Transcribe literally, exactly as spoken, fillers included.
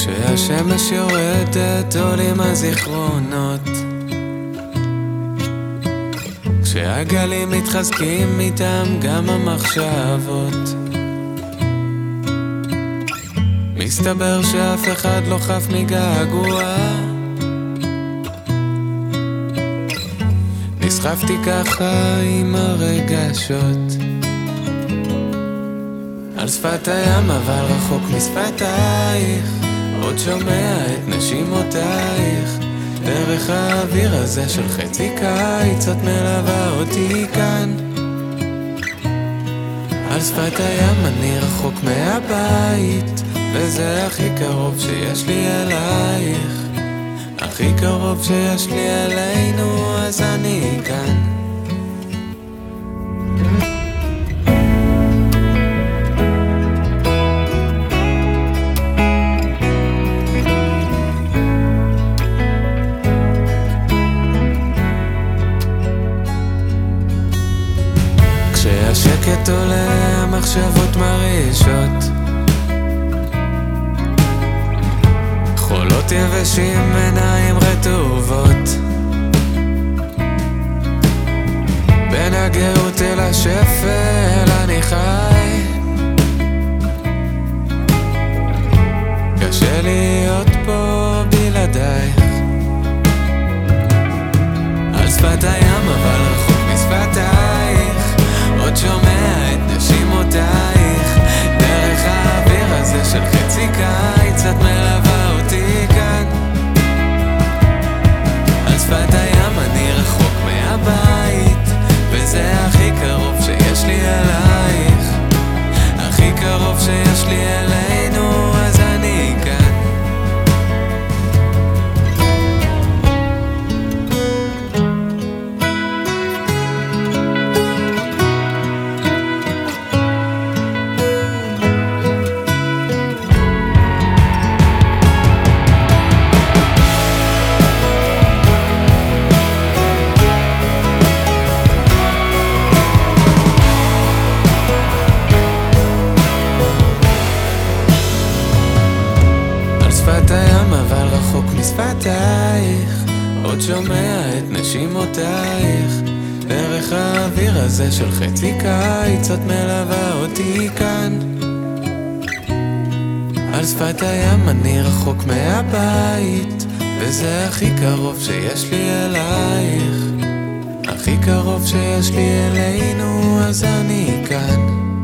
כשהשמש יורדת עולים הזיכרונות, כשהגלים מתחזקים איתם גם המחשבות. מסתבר שאף אחד לא חף מגעגוע, נסחפתי ככה עם הרגשות על שפת הים, אבל רחוק משפתייך, עוד שומע את נשימותייך. דרך האוויר הזה של חצי קיץ את מלווה אותי כאן. על שפת הים אני רחוק מהבית, וזה הכי קרוב שיש לי אלייך, הכי קרוב שיש לי אלינו, אז אני כאן. כשהשקט עולה המחשבות מרעישות, חולות יבשים עיניים רטובות, בין הגאות אל השפל אני חי. קשה להיות פה בלעדייך, על שפת הים אבל רחוק משפתייך, עוד שומע את נשימותייך. דרך האוויר הזה של חצי קיץ את מלווה אותי כאן. על שפת הים אני רחוק מהבית, וזה הכי קרוב שיש לי אלייך, הכי קרוב שיש לי אלינו, אז אני כאן. שפת הים אבל רחוק משפתייך, עוד שומע את נשימותייך. דרך האוויר הזה של חצי קיץ את מלווה אותי כאן. על שפת הים אני רחוק מהבית, וזה הכי קרוב שיש לי אלייך, הכי קרוב שיש לי אלינו, אז אני כאן.